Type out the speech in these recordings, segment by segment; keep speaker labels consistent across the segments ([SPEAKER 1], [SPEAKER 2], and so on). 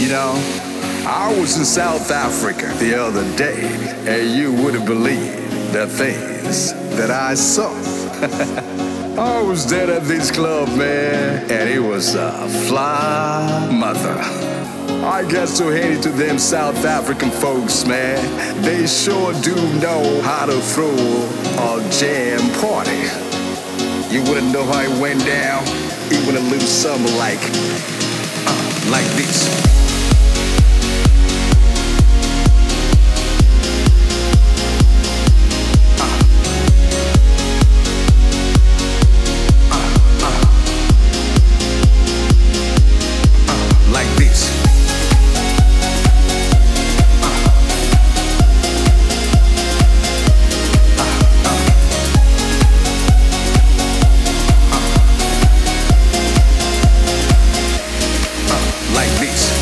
[SPEAKER 1] You know, I was in South Africa the other day, and you wouldn't believe the things that I saw. I was there at this club, man, and it was a fly mother. I guess to hand it to them South African folks, man. They sure do know how to throw a jam party. You wouldn't know how it went down, even a little something like this. Like this. Like this.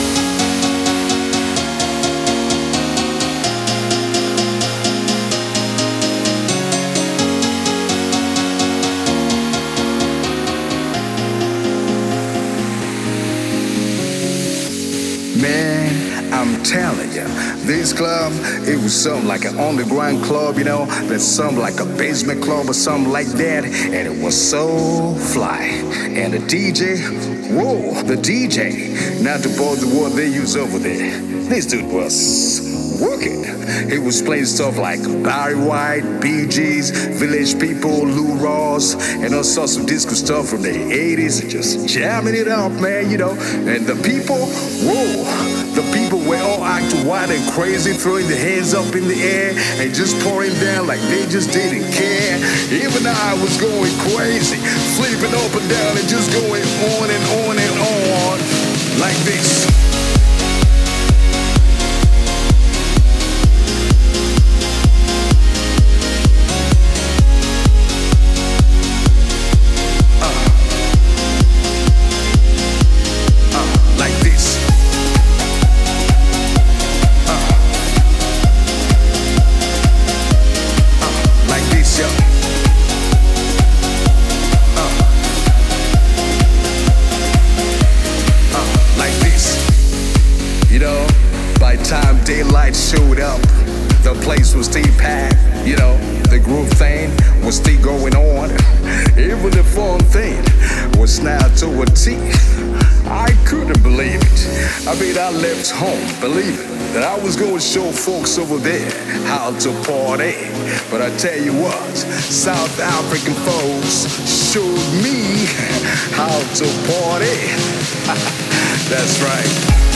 [SPEAKER 1] Man, I'm telling you, this club, it was something like an underground club, you know, that's something like a basement club or something like that, and it was so fly. And the DJ, whoa, the DJ, not to bother what they use over there. This dude was working. He was playing stuff like Barry White, Bee Gees, Village People, Lou Ross, and all sorts of disco stuff from the 80s, and just jamming it up, man, you know. And the people, whoa, the people were all acting wild and crazy, throwing their hands up in the air and just pouring down like they just didn't care. Even I was going crazy, flipping up and down and just going on and on and on like this. By the time daylight showed up, the place was still packed. You know, the groove thing was still going on. Even the fun thing was now to a T. I couldn't believe it. I mean, I left home believing that I was going to show folks over there how to party. But I tell you what, South African folks showed me how to party. That's right.